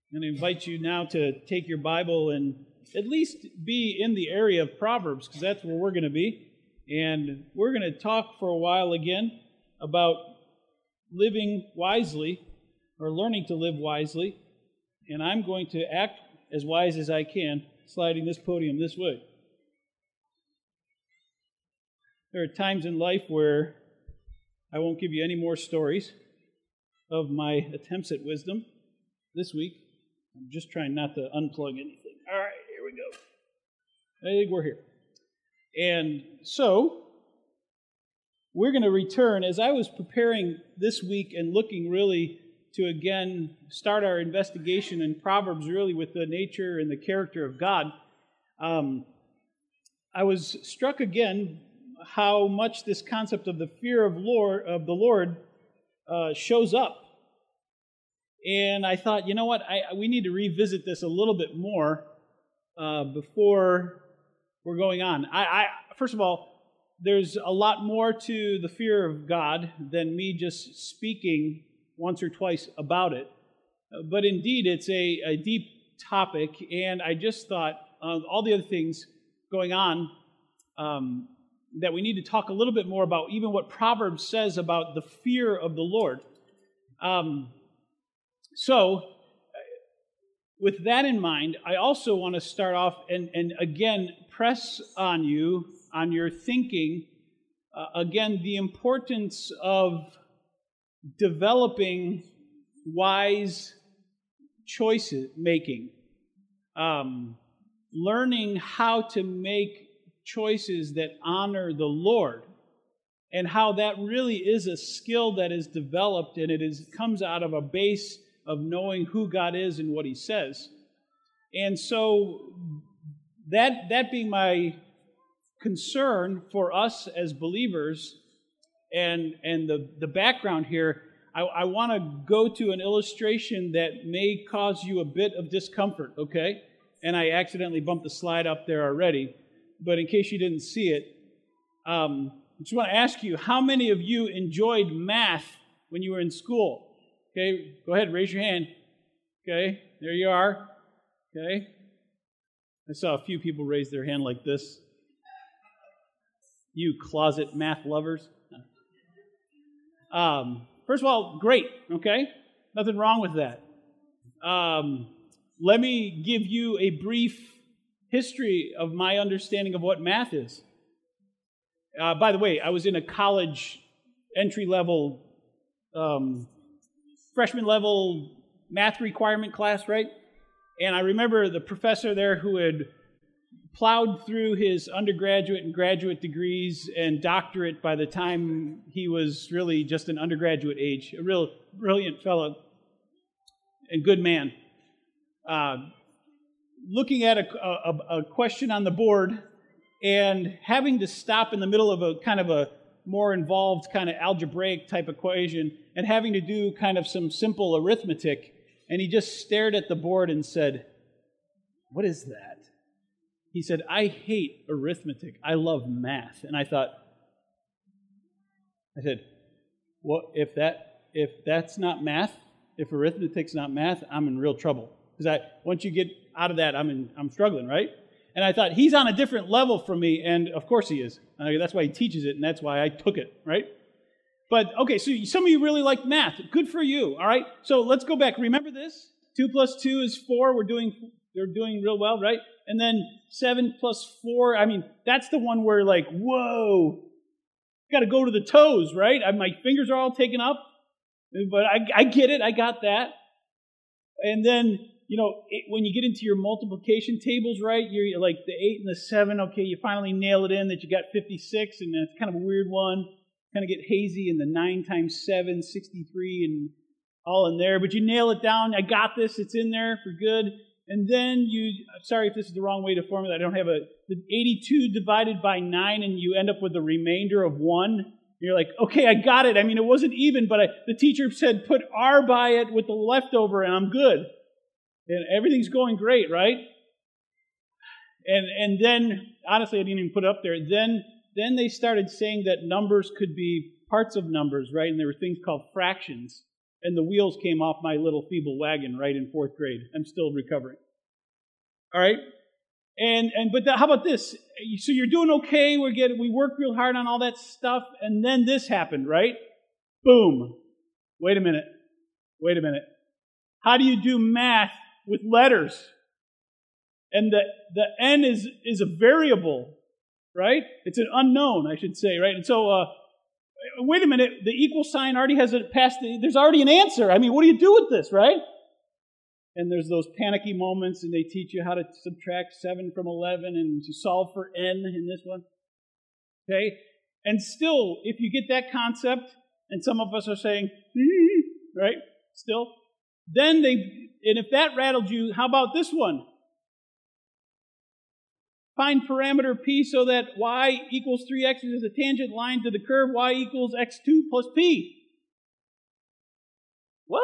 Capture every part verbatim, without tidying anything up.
I'm going to invite you now to take your Bible and at least be in the area of Proverbs, because that's where we're going to be. And we're going to talk for a while again about living wisely, or learning to live wisely. And I'm going to act as wise as I can, sliding this podium this way. There are times in life where I won't give you any more stories of my attempts at wisdom. This week, I'm just trying not to unplug anything. All right, here we go. I think we're here. And so, we're going to return. As I was preparing this week and looking really to again start our investigation in Proverbs really with the nature and the character of God, um, I was struck again how much this concept of the fear of Lord of the Lord uh, shows up. And I thought, you know what, I, we need to revisit this a little bit more uh, before we're going on. I, I first of all, there's a lot more to the fear of God than me just speaking once or twice about it. But indeed, it's a, a deep topic, and I just thought uh, all the other things going on um, that we need to talk a little bit more about, even what Proverbs says about the fear of the Lord. Um, so, with that in mind, I also want to start off and, and again press on you, on your thinking, uh, again, the importance of developing wise choices making, um, learning how to make choices that honor the Lord, and how that really is a skill that is developed, and it is comes out of a base of knowing who God is and what He says. And so that that being my concern for us as believers, and and the, the background here, I, I want to go to an illustration that may cause you a bit of discomfort, okay? And I accidentally bumped the slide up there already, but in case you didn't see it, um, I just want to ask you, how many of you enjoyed math when you were in school? Okay, go ahead, raise your hand. Okay, there you are. Okay. I saw a few people raise their hand like this. You closet math lovers. Um, first of all, great, okay? Nothing wrong with that. Um, let me give you a brief history of my understanding of what math is. Uh, by the way, I was in a college entry-level, um, freshman-level math requirement class, right? And I remember the professor there who had plowed through his undergraduate and graduate degrees and doctorate by the time he was really just an undergraduate age. A real brilliant fellow and good man. Uh, looking at a, a, a question on the board and having to stop in the middle of a kind of a more involved kind of algebraic type equation and having to do kind of some simple arithmetic. And he just stared at the board and said, "What is that?" He said, "I hate arithmetic. I love math." And I thought, I said, well, if that if that's not math, if arithmetic's not math, I'm in real trouble. Because I once you get out of that, I'm in, I'm struggling, right? And I thought, he's on a different level from me, and of course he is. Uh, that's why he teaches it, and that's why I took it, right? But, okay, so some of you really like math. Good for you, all right? So let's go back. Remember this? Two plus two is four. We're doing, we're doing real well, right? And then seven plus four, I mean, that's the one where like, whoa, got to go to the toes, right? I, my fingers are all taken up, but I, I get it. I got that. And then, you know, it, when you get into your multiplication tables, right, you're, you're like the eight and the seven, okay, you finally nail it in that you got fifty-six, and that's kind of a weird one. Kind of get hazy in the nine times seven, sixty-three, and all in there. But you nail it down. I got this. It's in there for good. And then you, sorry if this is the wrong way to formulate, I don't have a, the eighty-two divided by nine, and you end up with the remainder of one. You're like, okay, I got it. I mean, it wasn't even, but I, the teacher said put R by it with the leftover, and I'm good. And everything's going great, right? And and then, honestly, I didn't even put it up there. Then, then they started saying that numbers could be parts of numbers, right? And there were things called fractions. and the wheels came off my little feeble wagon right in fourth grade. I'm still recovering. All right? And and but the, how about this? So you're doing okay. We're getting we work real hard on all that stuff, and then this happened, right? Boom. Wait a minute. Wait a minute. How do you do math with letters? And the the n is is a variable, right? It's an unknown, I should say, right? And so, uh, wait a minute. The equal sign already has a past. There's already an answer. I mean, what do you do with this, right? And there's those panicky moments, and they teach you how to subtract seven from eleven and to solve for n in this one. Okay? And still, if you get that concept, and some of us are saying, right? Still. Then they, and if that rattled you, how about this one? Find parameter p so that y equals three x is a tangent line to the curve y equals x two plus p. What?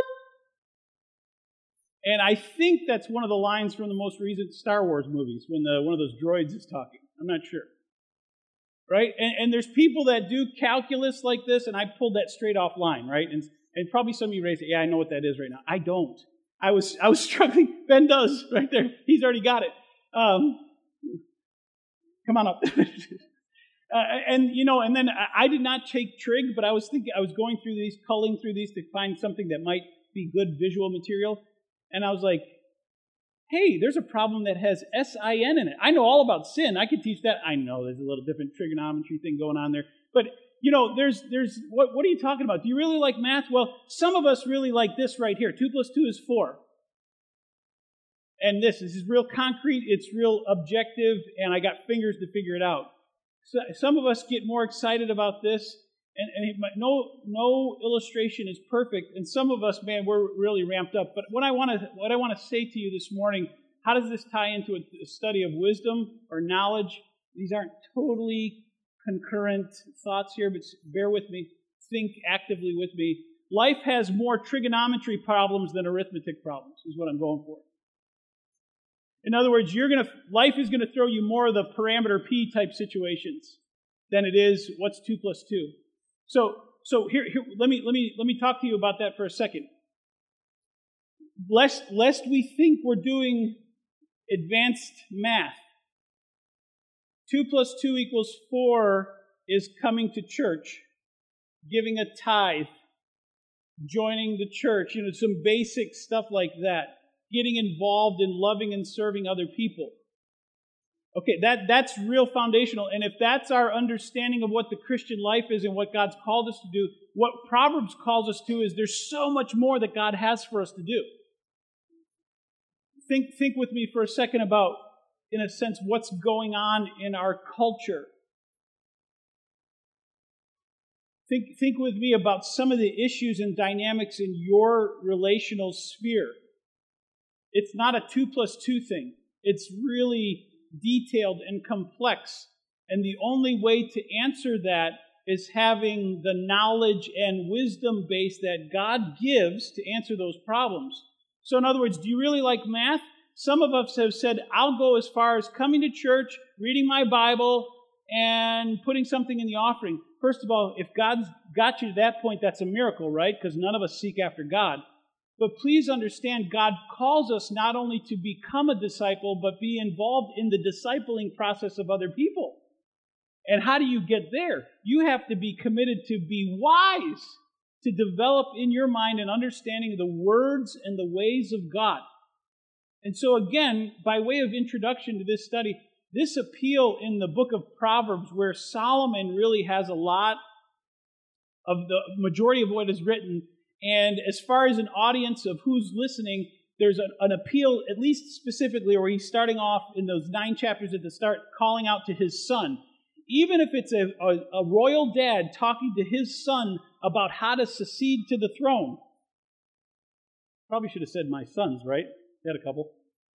And I think that's one of the lines from the most recent Star Wars movies when the, one of those droids is talking. I'm not sure. Right? And, and there's people that do calculus like this, and I pulled that straight offline, right? And, and probably some of you raised it, yeah, I know what that is right now. I don't. I was I was struggling. Ben does right there. He's already got it. Um, come on up. uh, and, you know, and then I, I did not take trig, but I was thinking, I was going through these, culling through these to find something that might be good visual material. And I was like, hey, there's a problem that has S I N in it. I know all about sin. I could teach that. I know there's a little different trigonometry thing going on there. But, you know, there's, there's what, what are you talking about? Do you really like math? Well, some of us really like this right here. Two plus two is four. And this, this is real concrete. It's real objective. And I got fingers to figure it out. So, some of us get more excited about this. And, and it, no, no illustration is perfect, and some of us, man, we're really ramped up. But what I want to, what I want to say to you this morning, how does this tie into a, a study of wisdom or knowledge? These aren't totally concurrent thoughts here, but bear with me. Think actively with me. Life has more trigonometry problems than arithmetic problems, is what I'm going for. In other words, you're gonna, life is going to throw you more of the parameter p type situations than it is what's two plus two. So, so here, here, let me let me let me talk to you about that for a second. Lest lest we think we're doing advanced math. Two plus two equals four is coming to church, giving a tithe, joining the church. You know, some basic stuff like that. Getting involved in loving and serving other people. Okay, that, that's real foundational. And if that's our understanding of what the Christian life is and what God's called us to do, what Proverbs calls us to is there's so much more that God has for us to do. Think, think with me for a second about, in a sense, what's going on in our culture. Think, think with me about some of the issues and dynamics in your relational sphere. It's not a two plus two thing. It's really detailed and complex. And the only way to answer that is having the knowledge and wisdom base that God gives to answer those problems. So in other words, do you really like math? Some of us have said, I'll go as far as coming to church, reading my Bible, and putting something in the offering. First of all, if God's got you to that point, that's a miracle, right? Because none of us seek after God. But please understand, God calls us not only to become a disciple, but be involved in the discipling process of other people. And how do you get there? You have to be committed to be wise, to develop in your mind an understanding of the words and the ways of God. And so again, by way of introduction to this study, this appeal in the book of Proverbs, where Solomon really has a lot of the majority of what is written. And as far as an audience of who's listening, there's an, an appeal, at least specifically, where he's starting off in those nine chapters at the start, calling out to his son. Even if it's a, a, a royal dad talking to his son about how to succeed to the throne. Probably should have said my sons, right? Had a couple.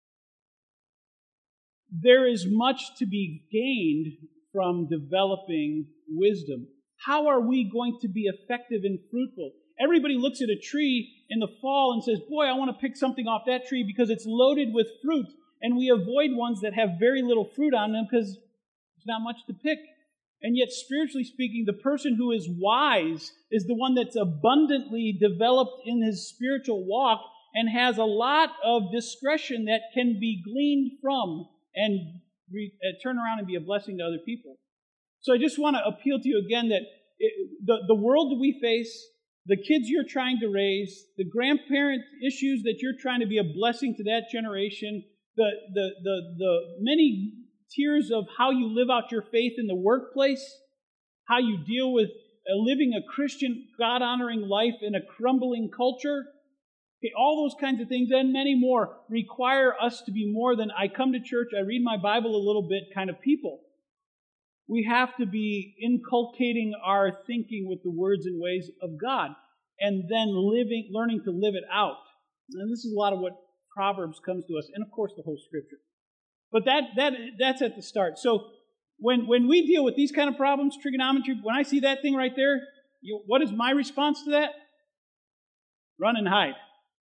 There is much to be gained from developing wisdom. How are we going to be effective and fruitful? Everybody looks at a tree in the fall and says, boy, I want to pick something off that tree because it's loaded with fruit. And we avoid ones that have very little fruit on them because there's not much to pick. And yet, spiritually speaking, the person who is wise is the one that's abundantly developed in his spiritual walk and has a lot of discretion that can be gleaned from and re- uh, turn around and be a blessing to other people. So I just want to appeal to you again that it, the, the world that we face, the kids you're trying to raise, the grandparent issues that you're trying to be a blessing to that generation, the, the, the, the many tiers of how you live out your faith in the workplace, how you deal with uh, living a Christian, God-honoring life in a crumbling culture, okay, all those kinds of things and many more require us to be more than I come to church, I read my Bible a little bit kind of people. We have to be inculcating our thinking with the words and ways of God and then living, learning to live it out. And this is a lot of what Proverbs comes to us, and of course the whole Scripture. But that that that's at the start. So when, when we deal with these kind of problems, trigonometry, when I see that thing right there, you, what is my response to that? Run and hide.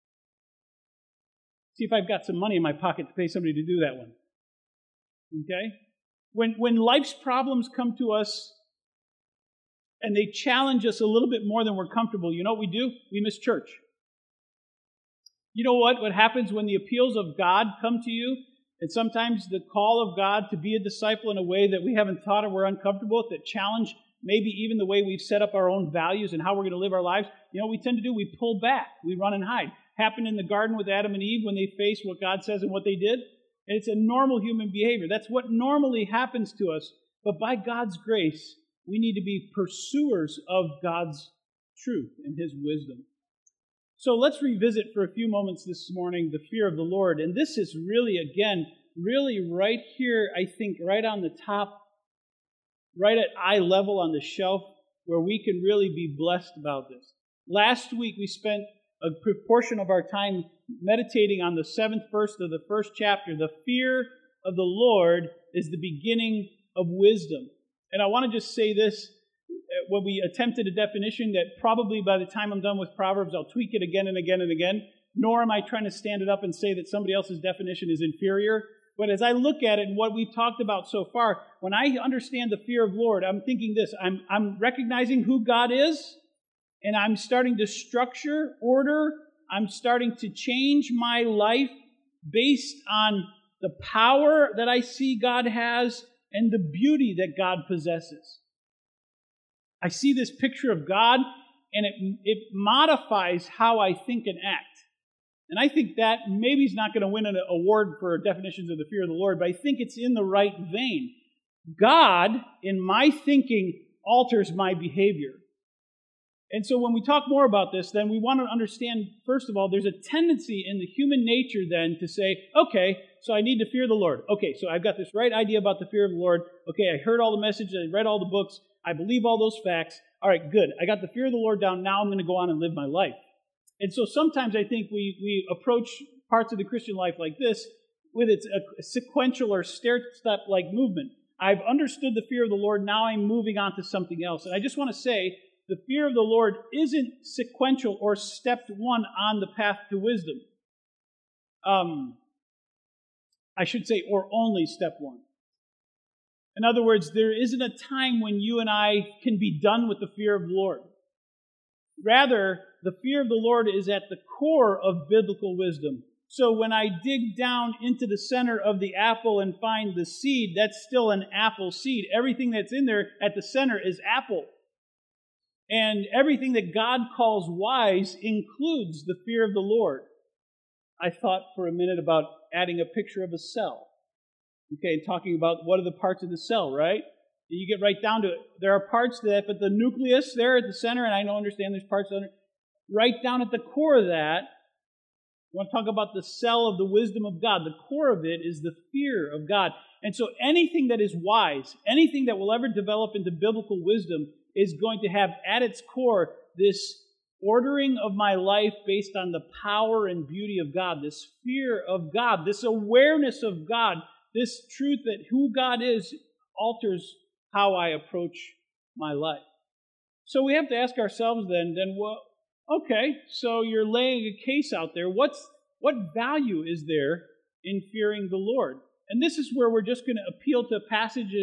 See if I've got some money in my pocket to pay somebody to do that one. Okay? When, when life's problems come to us and they challenge us a little bit more than we're comfortable, you know what we do? We miss church. You know what? What happens when the appeals of God come to you, and sometimes the call of God to be a disciple in a way that we haven't thought or we're uncomfortable with, that challenge maybe even the way we've set up our own values and how we're going to live our lives, you know what we tend to do? We pull back. We run and hide. Happened in the garden with Adam and Eve when they faced what God says and what they did. And it's a normal human behavior. That's what normally happens to us. But by God's grace, we need to be pursuers of God's truth and His wisdom. So let's revisit for a few moments this morning the fear of the Lord. And this is really, again, really right here, I think, right on the top, right at eye level on the shelf, where we can really be blessed about this. Last week, we spent a proportion of our time meditating on the seventh verse of the first chapter. The fear of the Lord is the beginning of wisdom. And I want to just say this. When we attempted a definition that probably by the time I'm done with Proverbs, I'll tweak it again and again and again, nor am I trying to stand it up and say that somebody else's definition is inferior. But as I look at it and what we've talked about so far, when I understand the fear of the Lord, I'm thinking this. I'm, I'm recognizing who God is, and I'm starting to structure, order, I'm starting to change my life based on the power that I see God has and the beauty that God possesses. I see this picture of God, and it, it modifies how I think and act. And I think that maybe he's not going to win an award for definitions of the fear of the Lord, but I think it's in the right vein. God, in my thinking, alters my behavior. And so when we talk more about this, then we want to understand, first of all, there's a tendency in the human nature then to say, okay, so I need to fear the Lord. Okay, so I've got this right idea about the fear of the Lord. Okay, I heard all the messages, I read all the books, I believe all those facts. All right, good. I got the fear of the Lord down. Now I'm going to go on and live my life. And so sometimes I think we, we approach parts of the Christian life like this with its a sequential or stair-step-like movement. I've understood the fear of the Lord. Now I'm moving on to something else. And I just want to say the fear of the Lord isn't sequential or step one on the path to wisdom. Um, I should say, or only step one. In other words, there isn't a time when you and I can be done with the fear of the Lord. Rather, the fear of the Lord is at the core of biblical wisdom. So when I dig down into the center of the apple and find the seed, that's still an apple seed. Everything that's in there at the center is apple. And everything that God calls wise includes the fear of the Lord. I thought for a minute about adding a picture of a cell. Okay, talking about what are the parts of the cell, right? You get right down to it. There are parts to that, but the nucleus there at the center, and I don't understand there's parts under, right down at the core of that, I want to talk about the cell of the wisdom of God. The core of it is the fear of God. And so anything that is wise, anything that will ever develop into biblical wisdom is going to have at its core this ordering of my life based on the power and beauty of God, this fear of God, this awareness of God, this truth that who God is alters how I approach my life. So we have to ask ourselves then, then well, okay, so you're laying a case out there. What's what value is there in fearing the Lord? And this is where we're just going to appeal to passages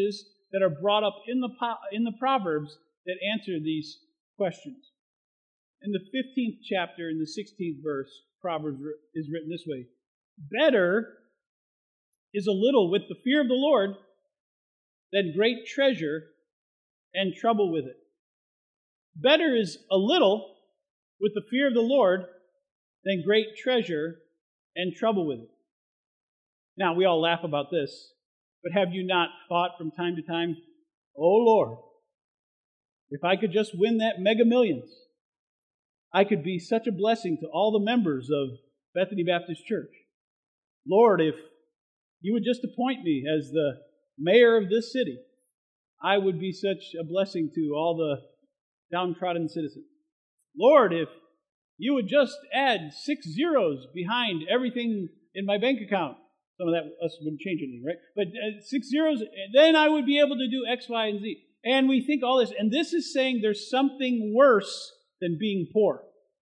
that are brought up in the, in the Proverbs that answer these questions. In the fifteenth chapter, in the sixteenth verse, Proverbs is written this way: better is a little with the fear of the Lord than great treasure and trouble with it. Better is a little with the fear of the Lord than great treasure and trouble with it. Now, we all laugh about this, but have you not thought from time to time, oh Lord, if I could just win that Mega Millions, I could be such a blessing to all the members of Bethany Baptist Church. Lord, if you would just appoint me as the mayor of this city, I would be such a blessing to all the downtrodden citizens. Lord, if you would just add six zeros behind everything in my bank account. Some of that us wouldn't change anything, right? But uh, six zeros, then I would be able to do X, Y, and Z. And we think all this, and this is saying there's something worse than being poor.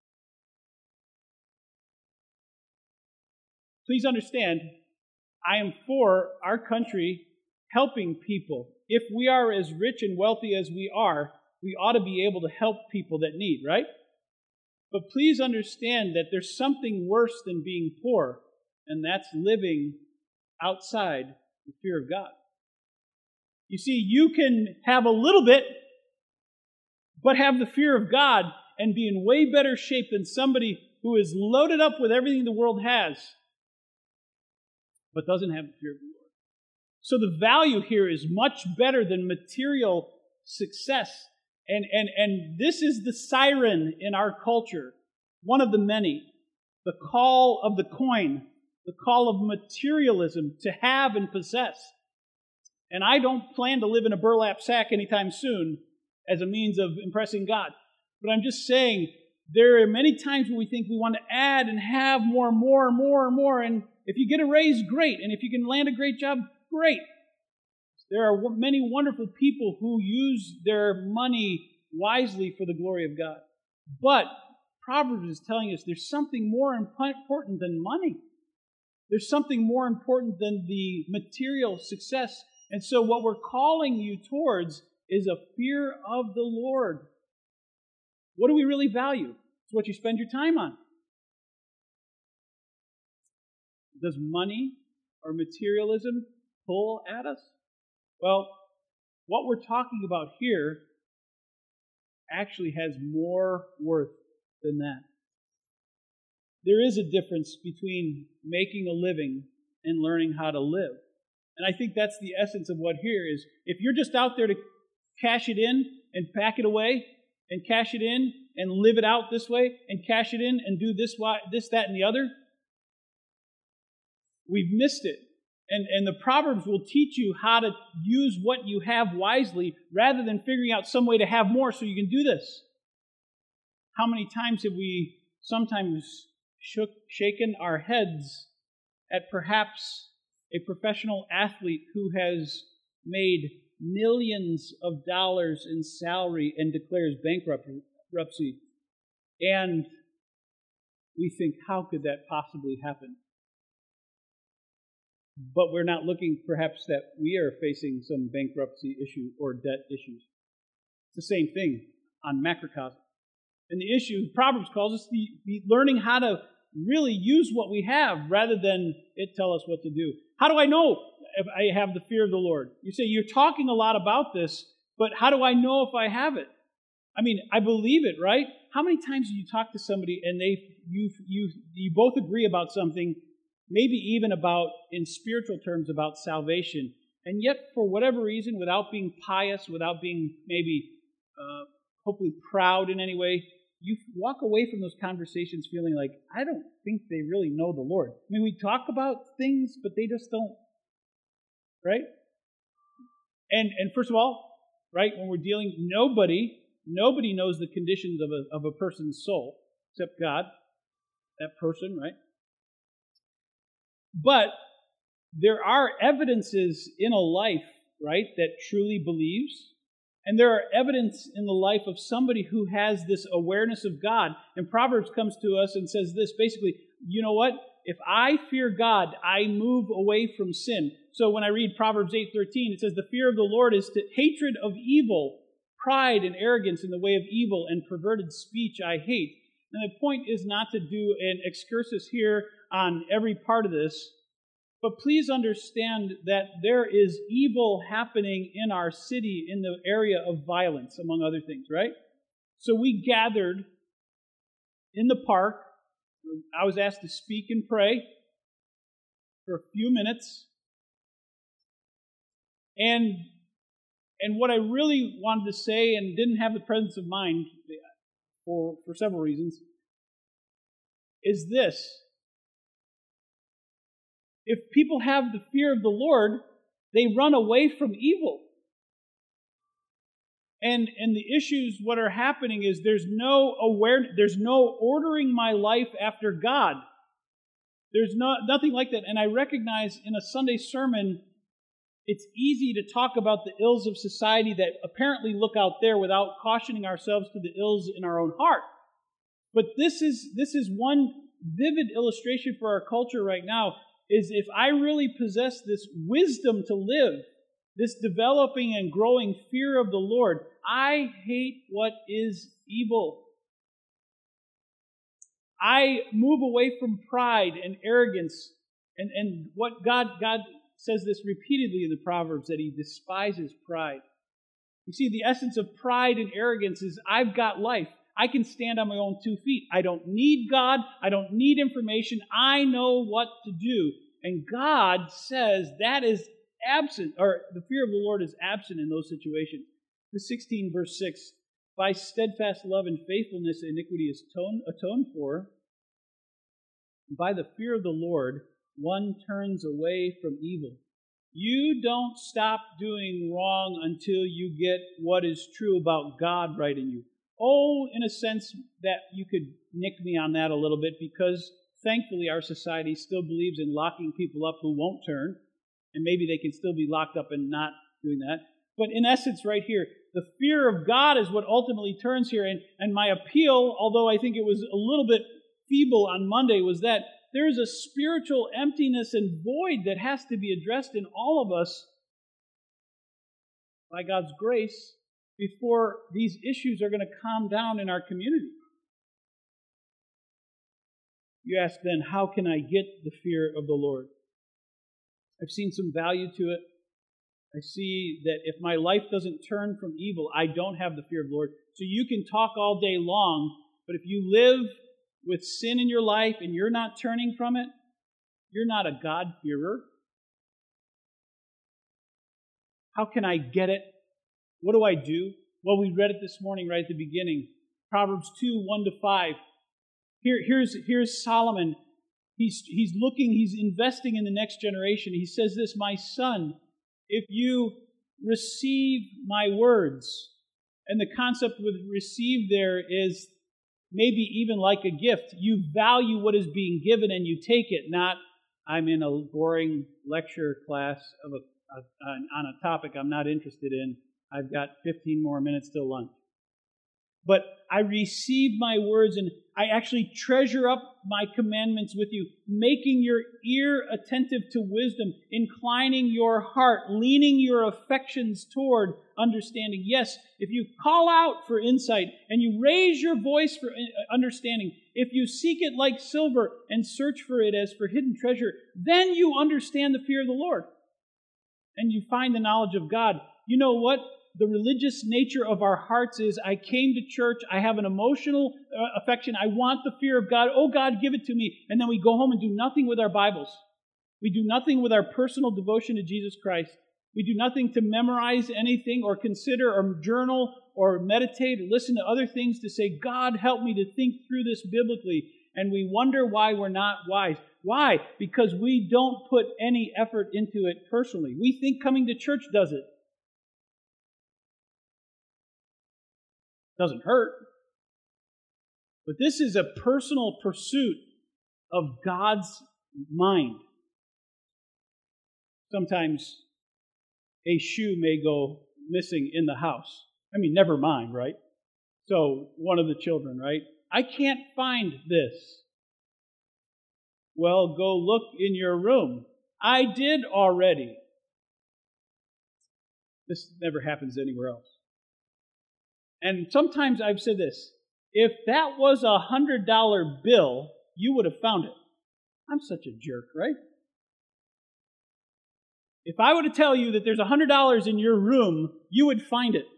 Please understand, I am for our country helping people. If we are as rich and wealthy as we are, we ought to be able to help people that need, right? But please understand that there's something worse than being poor, and that's living outside the fear of God. You see, you can have a little bit, but have the fear of God and be in way better shape than somebody who is loaded up with everything the world has, but doesn't have the fear of the Lord. So the value here is much better than material success. And, and, and this is the siren in our culture, one of the many, the call of the coin, the call of materialism to have and possess. And I don't plan to live in a burlap sack anytime soon as a means of impressing God. But I'm just saying, there are many times when we think we want to add and have more, more, more, more. And if you get a raise, great. And if you can land a great job, great. There are many wonderful people who use their money wisely for the glory of God. But Proverbs is telling us there's something more important than money. There's something more important than the material success. And so what we're calling you towards is a fear of the Lord. What do we really value? It's what you spend your time on. Does money or materialism pull at us? Well, what we're talking about here actually has more worth than that. There is a difference between making a living and learning how to live. And I think that's the essence of what here is. If you're just out there to cash it in and pack it away and cash it in and live it out this way and cash it in and do this, this, that, and the other, we've missed it. And, and the Proverbs will teach you how to use what you have wisely rather than figuring out some way to have more so you can do this. How many times have we sometimes shook, shaken our heads at perhaps a professional athlete who has made millions of dollars in salary and declares bankruptcy? And we think, how could that possibly happen? But we're not looking perhaps that we are facing some bankruptcy issue or debt issues. It's the same thing on macrocosm. And the issue, Proverbs calls us the, the learning how to really use what we have rather than it tell us what to do. How do I know if I have the fear of the Lord? You say, you're talking a lot about this, but how do I know if I have it? I mean, I believe it, right? How many times do you talk to somebody and they you you you both agree about something, maybe even about, in spiritual terms, about salvation, and yet for whatever reason, without being pious, without being maybe uh, hopefully proud in any way, you walk away from those conversations feeling like, I don't think they really know the Lord. I mean, we talk about things, but they just don't, right? And and first of all, right, when we're dealing, nobody, nobody knows the conditions of a of a person's soul except God, that person, right? But there are evidences in a life, right, that truly believes. And there are evidence in the life of somebody who has this awareness of God. And Proverbs comes to us and says this, basically, you know what? if I fear God, I move away from sin. So when I read Proverbs eight thirteen, it says, the fear of the Lord is to hatred of evil, pride and arrogance in the way of evil, and perverted speech I hate. And the point is not to do an excursus here on every part of this, but please understand that there is evil happening in our city in the area of violence, among other things, right? So we gathered in the park. I was asked to speak and pray for a few minutes. And, and what I really wanted to say, and didn't have the presence of mind for, for several reasons, is this. If people have the fear of the Lord, they run away from evil. And, and the issues, what are happening is there's no awareness, there's no ordering my life after God. There's no, nothing like that. And I recognize in a Sunday sermon, it's easy to talk about the ills of society that apparently look out there without cautioning ourselves to the ills in our own heart. But this is, this is one vivid illustration for our culture right now, is if I really possess this wisdom to live, this developing and growing fear of the Lord, I hate what is evil. I move away from pride and arrogance, and, and what God, God says this repeatedly in the Proverbs, that He despises pride. You see, the essence of pride and arrogance is I've got life. I can stand on my own two feet. I don't need God. I don't need information. I know what to do. And God says that is absent, or the fear of the Lord is absent in those situations. The sixteen verse six, by steadfast love and faithfulness iniquity is atoned, atoned for. By the fear of the Lord, one turns away from evil. You don't stop doing wrong until you get what is true about God right in you. Oh, in a sense that you could nick me on that a little bit, because thankfully our society still believes in locking people up who won't turn, and maybe they can still be locked up and not doing that. But in essence right here, the fear of God is what ultimately turns here. And, and my appeal, although I think it was a little bit feeble on Monday, was that there is a spiritual emptiness and void that has to be addressed in all of us by God's grace before these issues are going to calm down in our community. You ask then, how can I get the fear of the Lord? I've seen some value to it. I see that if my life doesn't turn from evil, I don't have the fear of the Lord. So you can talk all day long, but if you live with sin in your life and you're not turning from it, you're not a God-fearer. How can I get it? What do I do? Well, we read it this morning right at the beginning. Proverbs two, one to five. Here, here's, here's Solomon. He's, he's looking, he's investing in the next generation. He says this, my son, if you receive my words, and the concept with receive there is maybe even like a gift. You value what is being given and you take it, not I'm in a boring lecture class of a, a, on a topic I'm not interested in. I've got fifteen more minutes till lunch. But I receive my words and I actually treasure up my commandments with you, making your ear attentive to wisdom, inclining your heart, leaning your affections toward understanding. Yes, if you call out for insight and you raise your voice for understanding, if you seek it like silver and search for it as for hidden treasure, then you understand the fear of the Lord and you find the knowledge of God. You know what? The religious nature of our hearts is, I came to church, I have an emotional uh, affection, I want the fear of God, oh God, give it to me. And then we go home and do nothing with our Bibles. We do nothing with our personal devotion to Jesus Christ. We do nothing to memorize anything or consider or journal or meditate or listen to other things to say, God, help me to think through this biblically. And we wonder why we're not wise. Why? Because we don't put any effort into it personally. We think coming to church does it. Doesn't hurt. But this is a personal pursuit of God's mind. Sometimes a shoe may go missing in the house. I mean, never mind, right? So one of the children, right? I can't find this. Well, go look in your room. I did already. This never happens anywhere else. And sometimes I've said this, if that was a one hundred dollar bill, you would have found it. I'm such a jerk, right? If I were to tell you that there's one hundred dollars in your room, you would find it.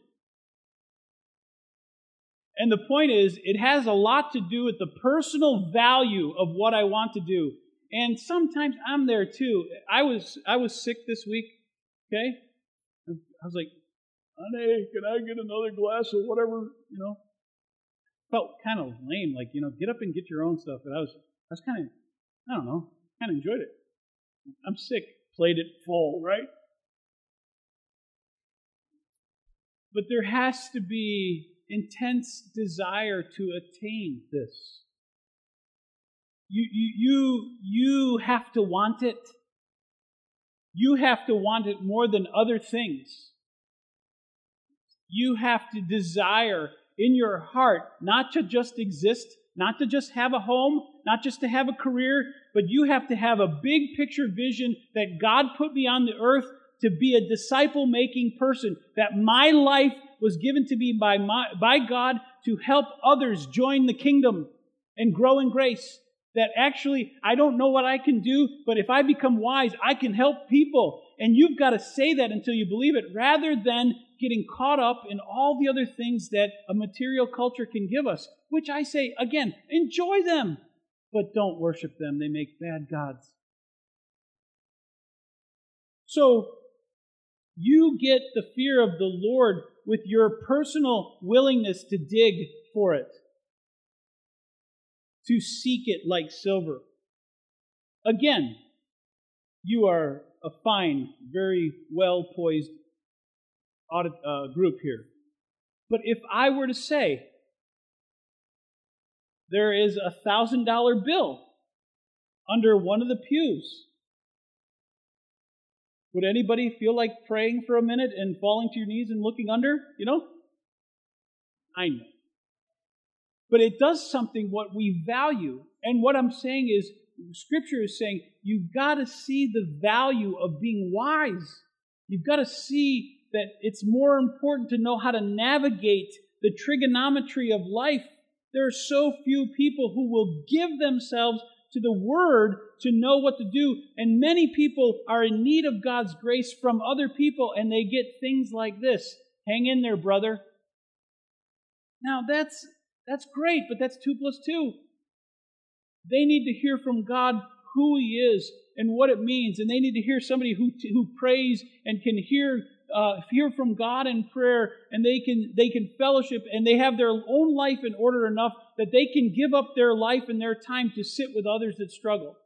And the point is, it has a lot to do with the personal value of what I want to do. And sometimes I'm there too. I was I was sick this week, okay? I was like, honey, can I get another glass of whatever, you know? Felt kind of lame, like, you know, get up and get your own stuff. And I was, I was kind of, I don't know, kind of enjoyed it. I'm sick. Played it full, right? But there has to be intense desire to attain this. You, you, you, you have to want it. You have to want it more than other things. You have to desire in your heart not to just exist, not to just have a home, not just to have a career, but you have to have a big picture vision that God put me on the earth to be a disciple-making person, that my life was given to me by, my, by God to help others join the kingdom and grow in grace. That actually, I don't know what I can do, but if I become wise, I can help people. And you've got to say that until you believe it, rather than getting caught up in all the other things that a material culture can give us, which I say, again, enjoy them, but don't worship them. They make bad gods. So, you get the fear of the Lord with your personal willingness to dig for it, to seek it like silver. Again, you are a fine, very well-poised audit, uh, group here. But if I were to say, there is a one thousand dollar bill under one of the pews, would anybody feel like praying for a minute and falling to your knees and looking under? You know? I know. But it does something what we value. And what I'm saying is, Scripture is saying, you've got to see the value of being wise. You've got to see that it's more important to know how to navigate the trigonometry of life. There are so few people who will give themselves to the Word to know what to do. And many people are in need of God's grace from other people, and they get things like this. Hang in there, brother. Now, that's that's great, but that's two plus two. They need to hear from God who He is and what it means. And they need to hear somebody who who prays and can hear uh, hear from God in prayer, and they can they can fellowship, and they have their own life in order enough that they can give up their life and their time to sit with others that struggle.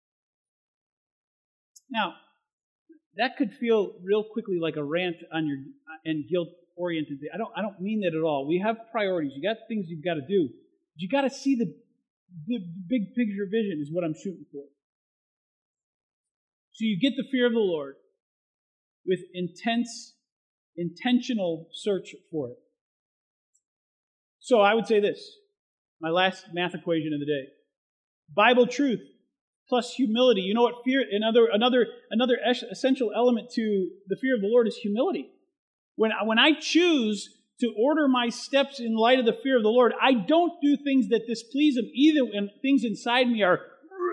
Now, that could feel real quickly like a rant on your and guilt-oriented. I don't I don't mean that at all. We have priorities. You got things you've got to do. But you got to see the the big picture vision is what I'm shooting for. So you get the fear of the Lord with intense, intentional search for it. So I would say this, my last math equation of the day. Bible truth plus humility. You know what fear, another another another essential element to the fear of the Lord is humility. When, when I choose to order my steps in light of the fear of the Lord, I don't do things that displease Him, either when things inside me are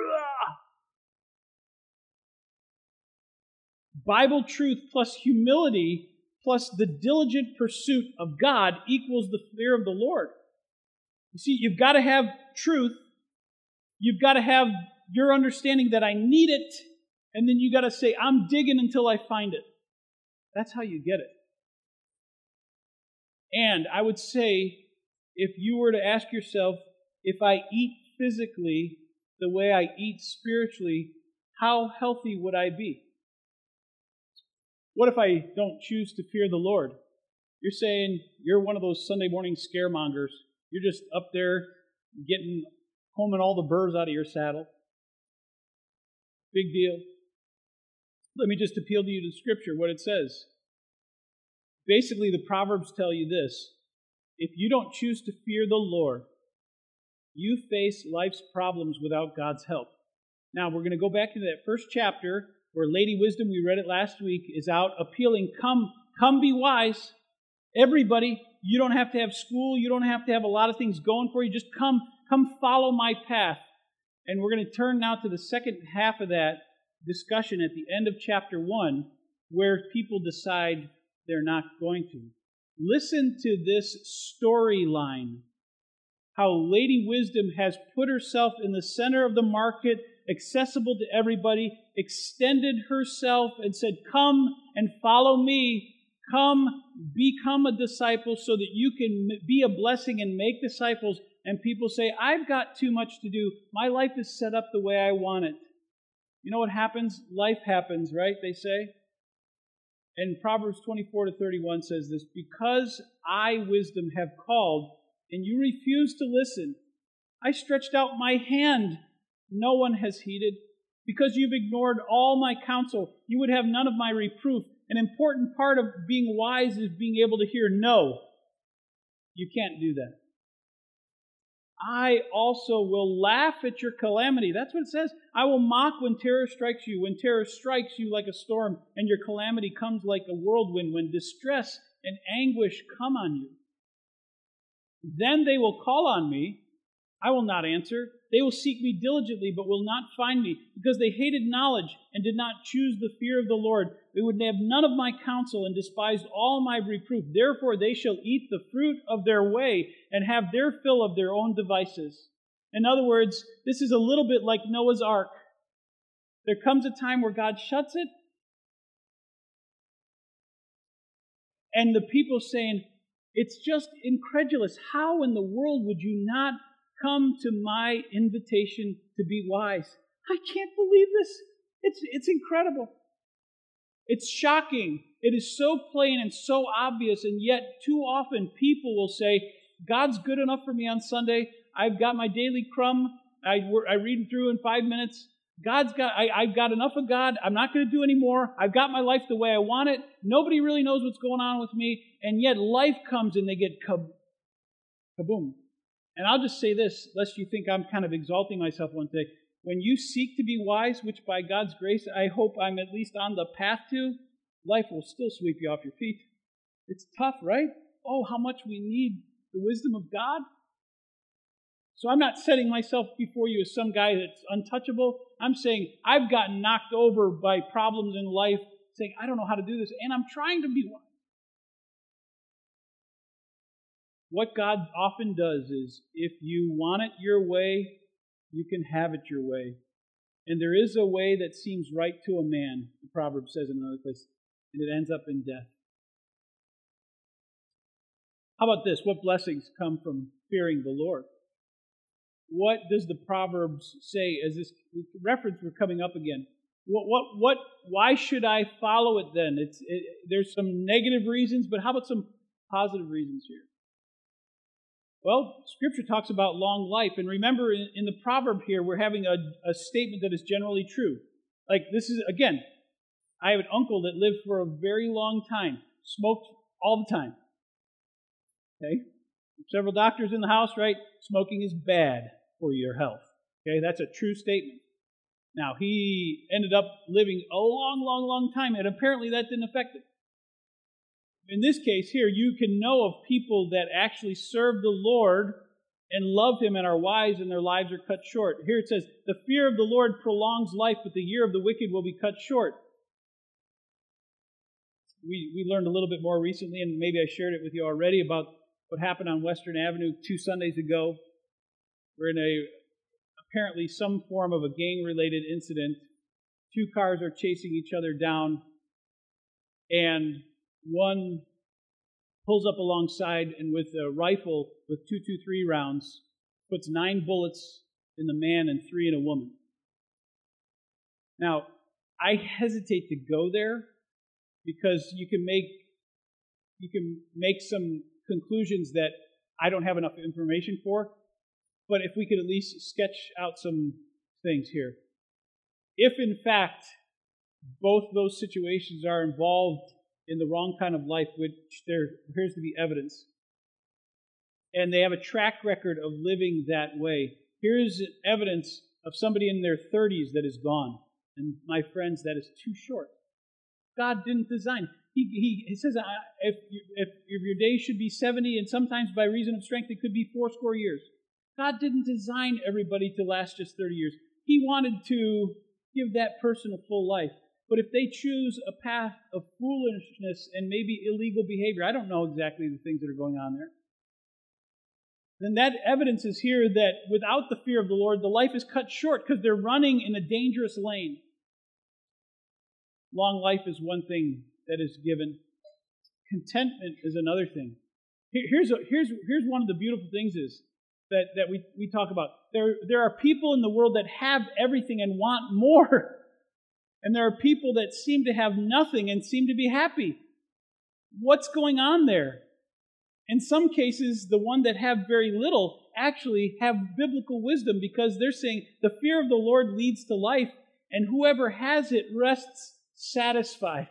Bible truth plus humility plus the diligent pursuit of God equals the fear of the Lord. You see, you've got to have truth. You've got to have your understanding that I need it. And then you got to say, I'm digging until I find it. That's how you get it. And I would say, if you were to ask yourself, if I eat physically the way I eat spiritually, how healthy would I be? What if I don't choose to fear the Lord? You're saying you're one of those Sunday morning scaremongers. You're just up there getting, combing all the burrs out of your saddle. Big deal. Let me just appeal to you to Scripture, what it says. Basically, the Proverbs tell you this. If you don't choose to fear the Lord, you face life's problems without God's help. Now, we're going to go back into that first chapter where Lady Wisdom, we read it last week, is out appealing, come, come be wise. Everybody, you don't have to have school. You don't have to have a lot of things going for you. Just come, come follow my path. And we're going to turn now to the second half of that discussion at the end of chapter one, where people decide they're not going to. Listen to this storyline. How Lady Wisdom has put herself in the center of the market, accessible to everybody, extended herself and said, come and follow me. Come, become a disciple so that you can be a blessing and make disciples. And people say, I've got too much to do. My life is set up the way I want it. You know what happens? Life happens, right? They say. And Proverbs twenty-four to thirty-one says this, because I, wisdom, have called, and you refuse to listen. I stretched out my hand. No one has heeded. Because you've ignored all my counsel, you would have none of my reproof. An important part of being wise is being able to hear no. You can't do that. I also will laugh at your calamity. That's what it says. I will mock when terror strikes you, when terror strikes you like a storm, and your calamity comes like a whirlwind, when distress and anguish come on you. Then they will call on me. I will not answer. They will seek me diligently, but will not find me, because they hated knowledge and did not choose the fear of the Lord. They would have none of my counsel and despised all my reproof. Therefore they shall eat the fruit of their way and have their fill of their own devices. In other words, this is a little bit like Noah's Ark. There comes a time where God shuts it, and the people saying, it's just incredulous. How in the world would you not come to my invitation to be wise? I can't believe this. It's, it's incredible. It's shocking. It is so plain and so obvious, and yet too often people will say, God's good enough for me on Sunday. I've got my daily crumb. I, I read through in five minutes. God's got, I, I've got enough of God. I'm not going to do any more. I've got my life the way I want it. Nobody really knows what's going on with me. And yet life comes and they get kab- kaboom. And I'll just say this, lest you think I'm kind of exalting myself one day. When you seek to be wise, which by God's grace I hope I'm at least on the path to, life will still sweep you off your feet. It's tough, right? Oh, how much we need the wisdom of God. So I'm not setting myself before you as some guy that's untouchable. I'm saying I've gotten knocked over by problems in life, saying I don't know how to do this, and I'm trying to be wise. What God often does is, if you want it your way, you can have it your way. And there is a way that seems right to a man, the proverb says in another place, and it ends up in death. How about this? What blessings come from fearing the Lord? What does the Proverbs say as this reference we're coming up again? What, what, what, why should I follow it then? It's, it, there's some negative reasons, but how about some positive reasons here? Well, Scripture talks about long life, and remember in, in the proverb here, we're having a, a statement that is generally true. Like this is, again, I have an uncle that lived for a very long time, smoked all the time. Okay? Several doctors in the house, right? Smoking is bad for your health. Okay, that's a true statement. Now, he ended up living a long, long, long time, and apparently that didn't affect it. In this case here, you can know of people that actually serve the Lord and love Him and are wise, and their lives are cut short. Here it says, the fear of the Lord prolongs life, but the year of the wicked will be cut short. We, we learned a little bit more recently, and maybe I shared it with you already, about what happened on Western Avenue two Sundays ago. We're in a apparently some form of a gang-related incident. Two cars are chasing each other down, and one pulls up alongside and with a rifle with two twenty-three rounds puts nine bullets in the man and three in a woman. Now, I hesitate to go there because you can make you can make some conclusions that I don't have enough information for. But if we could at least sketch out some things here. If, in fact, both those situations are involved in the wrong kind of life, which there appears to be evidence, and they have a track record of living that way, here's evidence of somebody in their thirties that is gone. And my friends, that is too short. God didn't design. He, he, he says, if, if, if your days should be seventy, and sometimes by reason of strength it could be fourscore years. God didn't design everybody to last just thirty years. He wanted to give that person a full life. But if they choose a path of foolishness and maybe illegal behavior, I don't know exactly the things that are going on there, then that evidence is here that without the fear of the Lord, the life is cut short because they're running in a dangerous lane. Long life is one thing that is given. Contentment is another thing. Here's, a, here's, here's one of the beautiful things is that, that we, we talk about. There, there are people in the world that have everything and want more. And there are people that seem to have nothing and seem to be happy. What's going on there? In some cases, the one that have very little actually have biblical wisdom because they're saying the fear of the Lord leads to life, and whoever has it rests satisfied.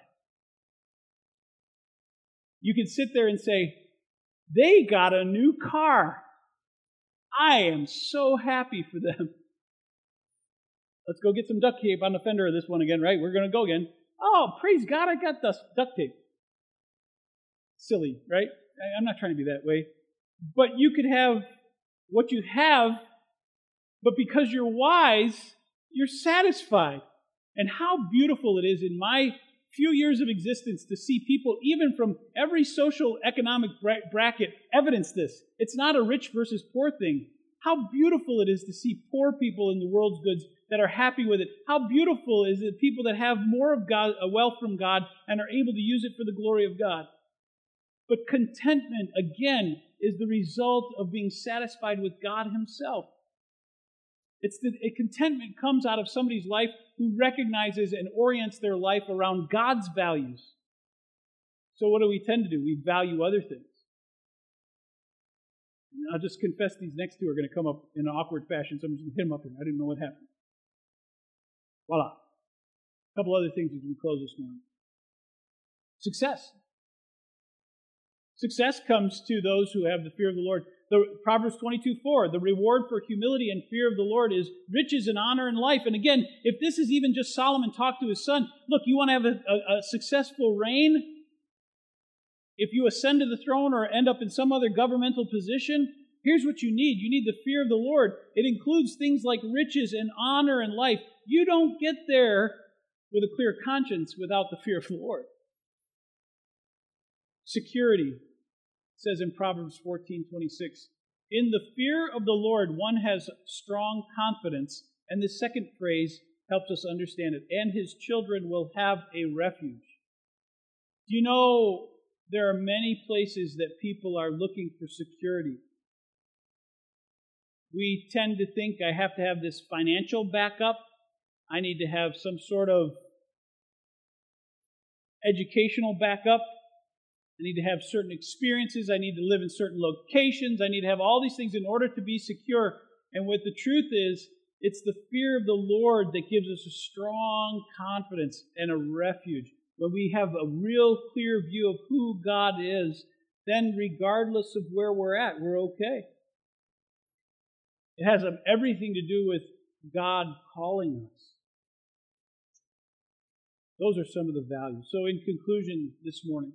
You can sit there and say, they got a new car. I am so happy for them. Let's go get some duct tape on the fender of this one again, right? We're going to go again. Oh, praise God, I got the duct tape. Silly, right? I'm not trying to be that way. But you could have what you have, but because you're wise, you're satisfied. And how beautiful it is in my few years of existence to see people, even from every social economic bracket, evidence this. It's not a rich versus poor thing. How beautiful it is to see poor people in the world's goods that are happy with it. How beautiful is it people that have more of God, a wealth from God, and are able to use it for the glory of God. But contentment, again, is the result of being satisfied with God Himself. It's the a contentment comes out of somebody's life who recognizes and orients their life around God's values. So what do we tend to do? We value other things. I'll just confess these next two are going to come up in an awkward fashion, so I'm just going to hit them up here. I didn't know what happened. Voila. A couple other things as we close this morning. Success. Success comes to those who have the fear of the Lord. The Proverbs twenty-two four, the reward for humility and fear of the Lord is riches and honor and life. And again, if this is even just Solomon talk to his son, look, you want to have a, a, a successful reign? If you ascend to the throne or end up in some other governmental position, here's what you need. You need the fear of the Lord. It includes things like riches and honor and life. You don't get there with a clear conscience without the fear of the Lord. Security. It says in Proverbs fourteen twenty-six, in the fear of the Lord one has strong confidence. And the second phrase helps us understand it. And his children will have a refuge. Do you know there are many places that people are looking for security? We tend to think I have to have this financial backup. I need to have some sort of educational backup. I need to have certain experiences. I need to live in certain locations. I need to have all these things in order to be secure. And what the truth is, it's the fear of the Lord that gives us a strong confidence and a refuge. When we have a real clear view of who God is, then regardless of where we're at, we're okay. It has everything to do with God calling us. Those are some of the values. So in conclusion this morning,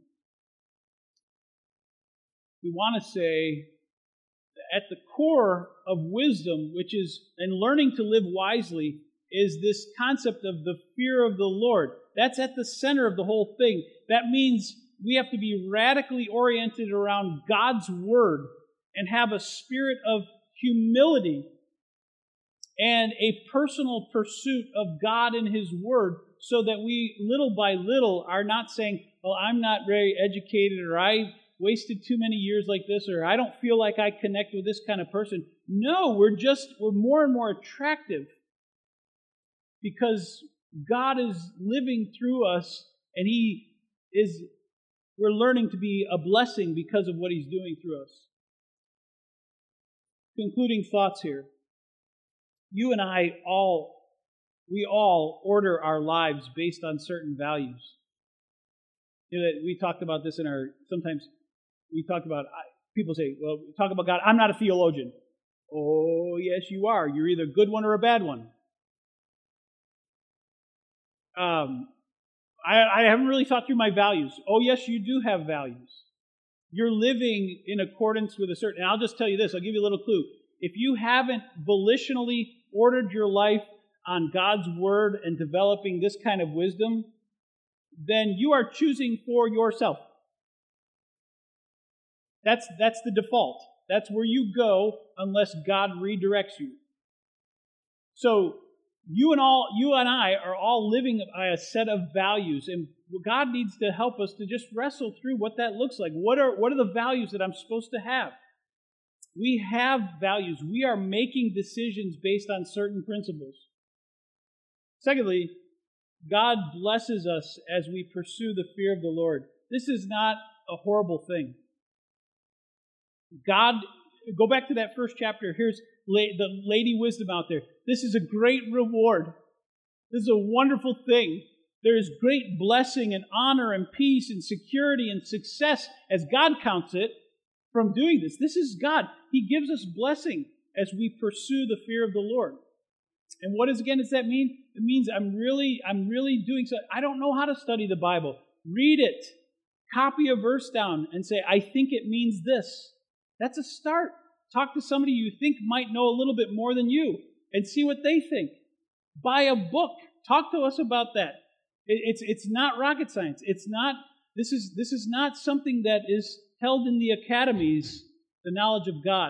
we want to say that at the core of wisdom, which is, and learning to live wisely, is this concept of the fear of the Lord. That's at the center of the whole thing. That means we have to be radically oriented around God's Word and have a spirit of humility and a personal pursuit of God and His Word so that we, little by little, are not saying, well, I'm not very educated, or I wasted too many years like this, or I don't feel like I connect with this kind of person. No, we're just, we're more and more attractive because God is living through us, and He is, we're learning to be a blessing because of what He's doing through us. Concluding thoughts here. You and I all, we all order our lives based on certain values. You know, we talked about this in our, sometimes we talk about, people say, well, we talk about God. I'm not a theologian. Oh, yes, you are. You're either a good one or a bad one. Um, I, I haven't really thought through my values. Oh, yes, you do have values. You're living in accordance with a certain... And I'll just tell you this. I'll give you a little clue. If you haven't volitionally ordered your life on God's Word and developing this kind of wisdom, then you are choosing for yourself. That's, that's the default. That's where you go unless God redirects you. So you and all, you and I are all living by a set of values, and God needs to help us to just wrestle through what that looks like. What are, what are the values that I'm supposed to have? We have values. We are making decisions based on certain principles. Secondly, God blesses us as we pursue the fear of the Lord. This is not a horrible thing. God, go back to that first chapter. Here's the Lady Wisdom out there. This is a great reward. This is a wonderful thing. There is great blessing and honor and peace and security and success, as God counts it, from doing this. This is God. He gives us blessing as we pursue the fear of the Lord. And what is, again, does that mean? It means I'm really, I'm really doing so. I don't know how to study the Bible. Read it. Copy a verse down and say, I think it means this. That's a start. Talk to somebody you think might know a little bit more than you and see what they think. Buy a book. Talk to us about that. It, it's, it's not rocket science. It's not, this is, this is not something that is held in the academies, the knowledge of God.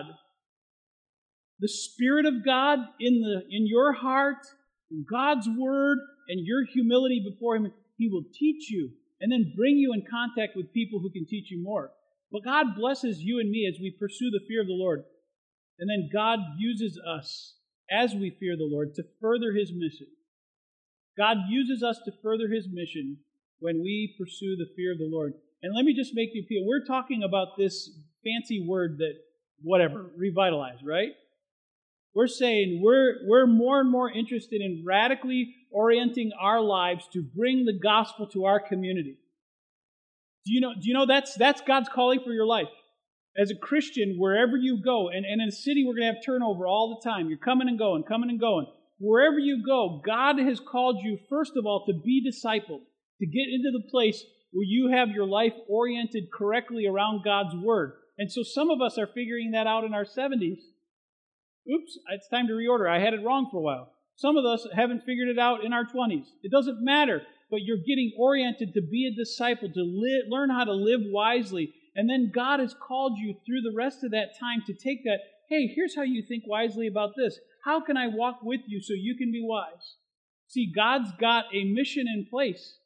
The Spirit of God in the in your heart, God's Word, and your humility before Him, He will teach you and then bring you in contact with people who can teach you more. But God blesses you and me as we pursue the fear of the Lord. And then God uses us as we fear the Lord to further His mission. God uses us to further His mission when we pursue the fear of the Lord. And let me just make you feel, we're talking about this fancy word that, whatever, revitalize, right? We're saying we're, we're more and more interested in radically orienting our lives to bring the gospel to our community. Do you know, do you know that's, that's God's calling for your life? As a Christian, wherever you go, and, and in a city we're going to have turnover all the time. You're coming and going, coming and going. Wherever you go, God has called you, first of all, to be discipled, to get into the place where you have your life oriented correctly around God's Word. And so some of us are figuring that out in our seventies. Oops, it's time to reorder. I had it wrong for a while. Some of us haven't figured it out in our twenties. It doesn't matter, but you're getting oriented to be a disciple, to live, learn how to live wisely. And then God has called you through the rest of that time to take that, hey, here's how you think wisely about this. How can I walk with you so you can be wise? See, God's got a mission in place.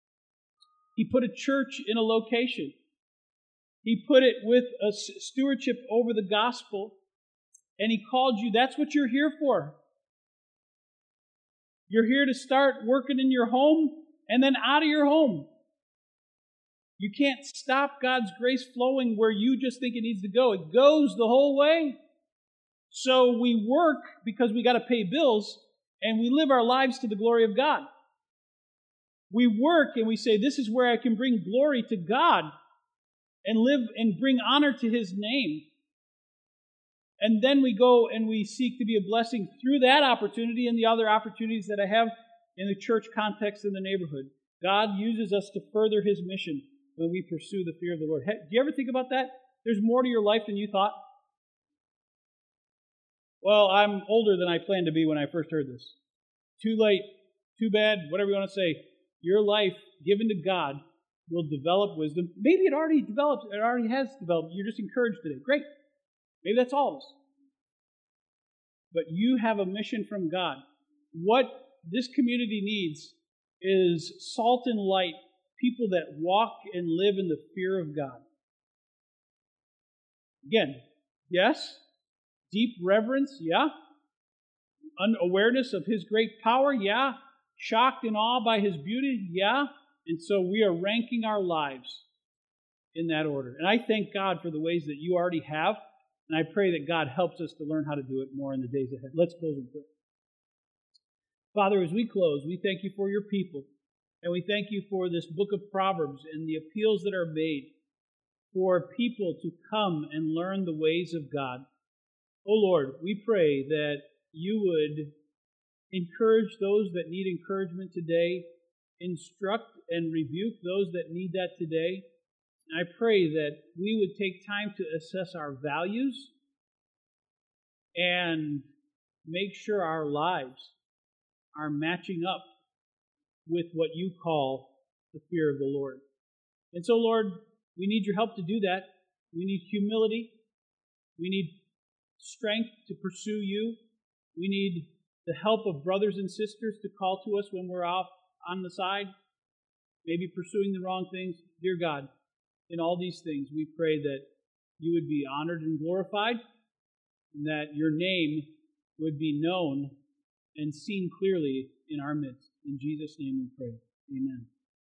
He put a church in a location. He put it with a stewardship over the gospel. And He called you. That's what you're here for. You're here to start working in your home and then out of your home. You can't stop God's grace flowing where you just think it needs to go. It goes the whole way. So we work because we got to pay bills, and we live our lives to the glory of God. We work and we say, this is where I can bring glory to God and live and bring honor to His name. And then we go and we seek to be a blessing through that opportunity and the other opportunities that I have in the church context in the neighborhood. God uses us to further His mission when we pursue the fear of the Lord. Do you ever think about that? There's more to your life than you thought? Well, I'm older than I planned to be when I first heard this. Too late, too bad, whatever you want to say. Your life given to God will develop wisdom. Maybe it already developed, it already has developed. You're just encouraged today. Great. Maybe that's all of us. But you have a mission from God. What this community needs is salt and light, people that walk and live in the fear of God. Again, yes, deep reverence, yeah. Unawareness of His great power, yeah. Shocked in awe by His beauty, yeah. And so we are ranking our lives in that order. And I thank God for the ways that you already have. And I pray that God helps us to learn how to do it more in the days ahead. Let's close in prayer. Father, as we close, we thank You for Your people. And we thank You for this book of Proverbs and the appeals that are made for people to come and learn the ways of God. O Lord, we pray that you would encourage those that need encouragement today, instruct and rebuke those that need that today. And I pray that we would take time to assess our values and make sure our lives are matching up with what you call the fear of the Lord. And so, Lord, we need your help to do that. We need humility. We need strength to pursue you. We need the help of brothers and sisters to call to us when we're off on the side, maybe pursuing the wrong things. Dear God, in all these things, we pray that you would be honored and glorified, and that your name would be known and seen clearly in our midst. In Jesus' name we pray. Amen.